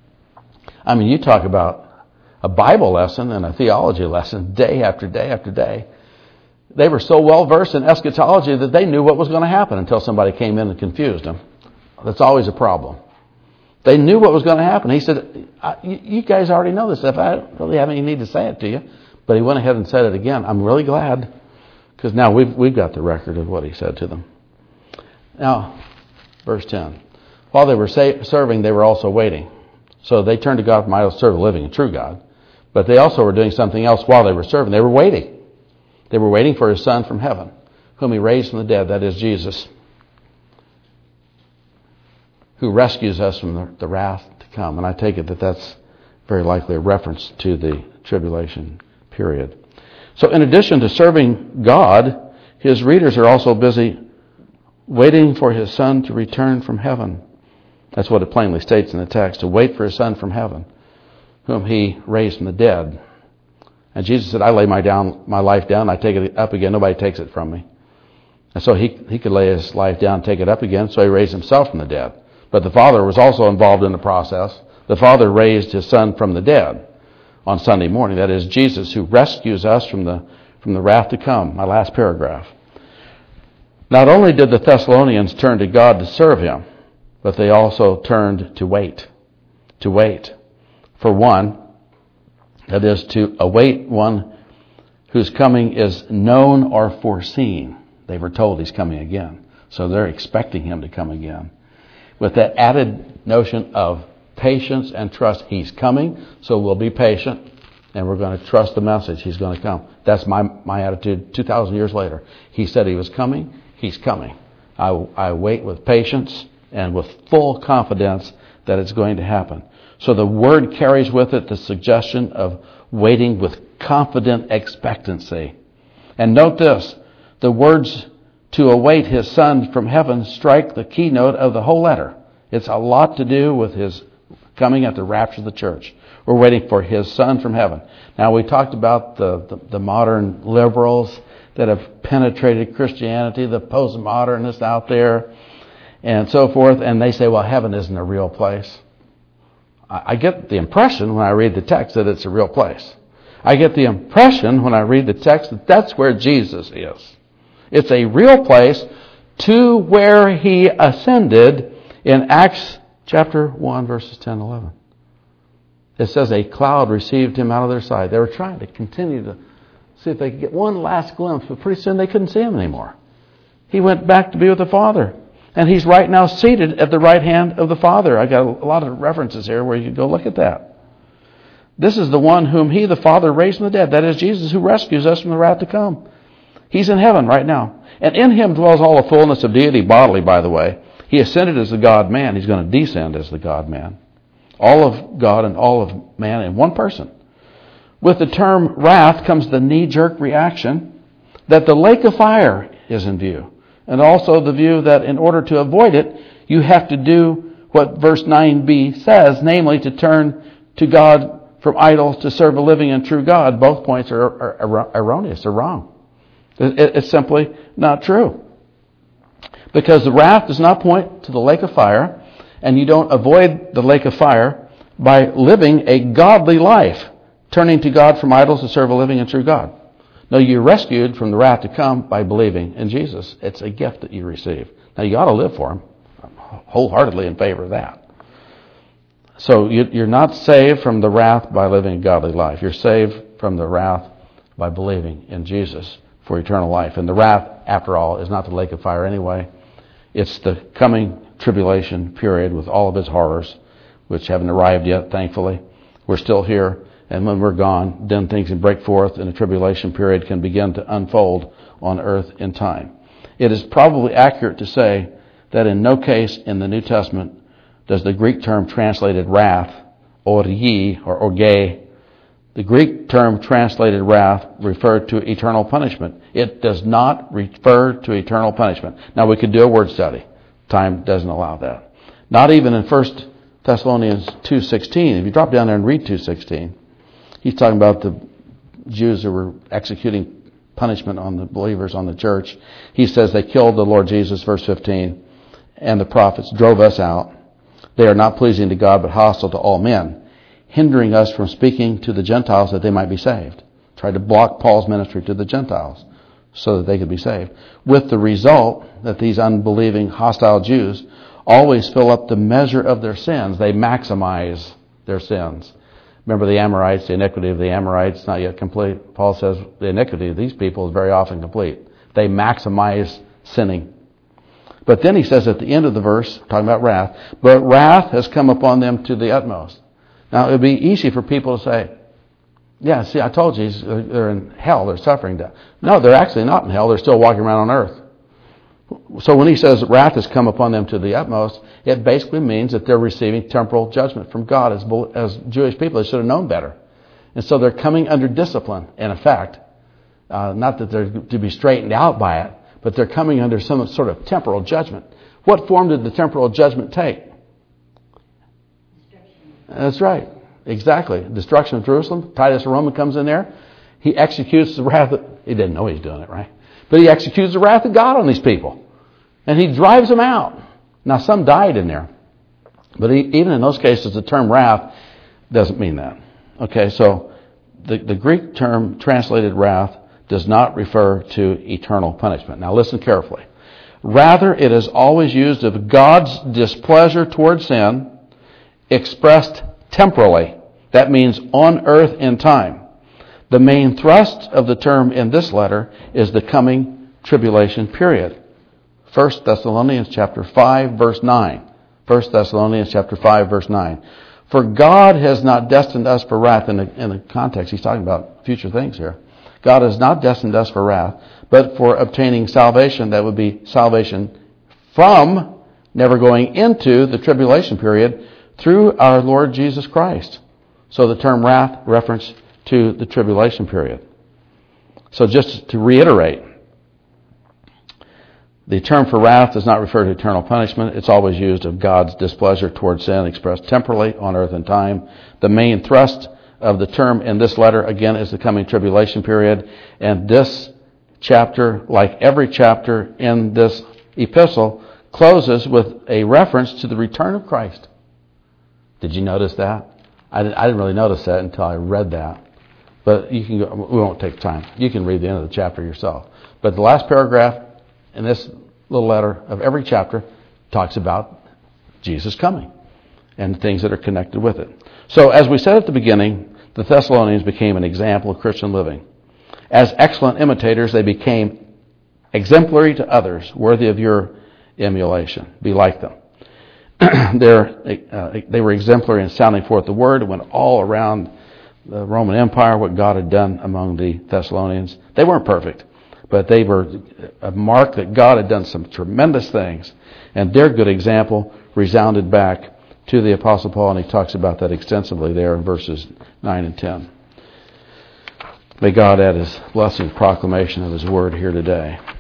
I mean, you talk about a Bible lesson and a theology lesson day after day after day. They were so well versed in eschatology that they knew what was going to happen until somebody came in and confused them. That's always a problem. They knew what was going to happen. He said, you guys already know this stuff. I don't really have any need to say it to you. But he went ahead and said it again. I'm really glad, because now we've, we've got the record of what he said to them. Now, verse ten. While they were sa- serving, they were also waiting. So they turned to God from idols to serve the living and true God. But they also were doing something else while they were serving. They were waiting. They were waiting for His Son from heaven, whom He raised from the dead, that is Jesus, who rescues us from the, the wrath to come. And I take it that that's very likely a reference to the tribulation period. So in addition to serving God, His readers are also busy waiting for His Son to return from heaven. That's what it plainly states in the text, to wait for His Son from heaven, whom He raised from the dead. And Jesus said, I lay my down my life down, I take it up again, nobody takes it from me. And so he, he could lay His life down and take it up again, so He raised Himself from the dead. But the Father was also involved in the process. The Father raised His Son from the dead on Sunday morning. That is Jesus, who rescues us from the, from the wrath to come. My last paragraph. Not only did the Thessalonians turn to God to serve Him, but they also turned to wait. To wait. For one, that is to await one whose coming is known or foreseen. They were told He's coming again. So they're expecting Him to come again. With that added notion of patience and trust. He's coming, so we'll be patient, and we're going to trust the message. He's going to come. That's my, my attitude two thousand years later. He said He was coming. He's coming. I, I wait with patience and with full confidence that it's going to happen. So the word carries with it the suggestion of waiting with confident expectancy. And note this, the words to await His Son from heaven strike the keynote of the whole letter. It's a lot to do with His coming at the rapture of the church. We're waiting for His Son from heaven. Now, we talked about the, the, the modern liberals that have penetrated Christianity, the postmodernists out there, and so forth, and they say, well, heaven isn't a real place. I, I get the impression when I read the text that it's a real place. I get the impression when I read the text that that's where Jesus is. It's a real place to where he ascended in Acts chapter one, verses ten and eleven. It says a cloud received him out of their sight. They were trying to continue to see if they could get one last glimpse, but pretty soon they couldn't see him anymore. He went back to be with the Father. And he's right now seated at the right hand of the Father. I got a lot of references here where you can go look at that. This is the one whom he, the Father, raised from the dead. That is Jesus, who rescues us from the wrath to come. He's in heaven right now. And in him dwells all the fullness of deity bodily, by the way. He ascended as the God-man. He's going to descend as the God-man. All of God and all of man in one person. With the term wrath comes the knee-jerk reaction that the lake of fire is in view. And also the view that in order to avoid it, you have to do what verse nine b says, namely to turn to God from idols to serve a living and true God. Both points are, are, are erroneous, are wrong. It, it's simply not true. Because the wrath does not point to the lake of fire, and you don't avoid the lake of fire by living a godly life, turning to God from idols to serve a living and true God. No, you're rescued from the wrath to come by believing in Jesus. It's a gift that you receive. Now, you ought to live for him. I'm wholeheartedly in favor of that. So you're not saved from the wrath by living a godly life. You're saved from the wrath by believing in Jesus for eternal life. And the wrath, after all, is not the lake of fire anyway. It's the coming tribulation period with all of its horrors, which haven't arrived yet, thankfully. We're still here. And when we're gone, then things can break forth and the tribulation period can begin to unfold on earth in time. It is probably accurate to say that in no case in the New Testament does the Greek term translated wrath, orgi or orge, the Greek term translated wrath refer to eternal punishment. It does not refer to eternal punishment. Now we could do a word study. Time doesn't allow that. Not even in First Thessalonians two sixteen. If you drop down there and read two sixteen, he's talking about the Jews who were executing punishment on the believers, on the church. He says they killed the Lord Jesus, verse fifteen, and the prophets drove us out. They are not pleasing to God, but hostile to all men, hindering us from speaking to the Gentiles that they might be saved. Tried to block Paul's ministry to the Gentiles so that they could be saved. With the result that these unbelieving, hostile Jews always fill up the measure of their sins. They maximize their sins. Remember the Amorites, the iniquity of the Amorites, not yet complete. Paul says the iniquity of these people is very often complete. They maximize sinning. But then he says at the end of the verse, talking about wrath, but wrath has come upon them to the utmost. Now, it would be easy for people to say, yeah, see, I told you, they're in hell, they're suffering death. No, they're actually not in hell, they're still walking around on earth. So when he says wrath has come upon them to the utmost, it basically means that they're receiving temporal judgment from God. As, as Jewish people, they should have known better. And so they're coming under discipline, in effect. Uh, not that they're to be straightened out by it, but they're coming under some sort of temporal judgment. What form did the temporal judgment take? Destruction. That's right. Exactly. Destruction of Jerusalem. Titus the Roman comes in there. He executes the wrath of... He didn't know he's doing it, right? But he executes the wrath of God on these people. And he drives them out. Now, some died in there. But he, even in those cases, the term wrath doesn't mean that. Okay, so the, the Greek term translated wrath does not refer to eternal punishment. Now, listen carefully. Rather, it is always used of God's displeasure toward sin expressed temporally. That means on earth in time. The main thrust of the term in this letter is the coming tribulation period. First Thessalonians chapter five, verse nine. First Thessalonians chapter five, verse nine. For God has not destined us for wrath. In the, in the context, he's talking about future things here. God has not destined us for wrath, but for obtaining salvation. That would be salvation from, never going into the tribulation period, through our Lord Jesus Christ. So the term wrath reference to the tribulation period. So just to reiterate, the term for wrath does not refer to eternal punishment. It's always used of God's displeasure towards sin expressed temporally on earth and time. The main thrust of the term in this letter, again, is the coming tribulation period. And this chapter, like every chapter in this epistle, closes with a reference to the return of Christ. Did you notice that? I didn't, I didn't really notice that until I read that. But you can go, we won't take time. You can read the end of the chapter yourself. But the last paragraph in this little letter of every chapter talks about Jesus coming and things that are connected with it. So as we said at the beginning, the Thessalonians became an example of Christian living. As excellent imitators, they became exemplary to others, worthy of your emulation. Be like them. uh, they were exemplary in sounding forth the word. It went all around the Roman Empire, what God had done among the Thessalonians. They weren't perfect, but they were a mark that God had done some tremendous things. And their good example resounded back to the Apostle Paul, and he talks about that extensively there in verses nine and ten. May God add his blessing, proclamation of his word here today.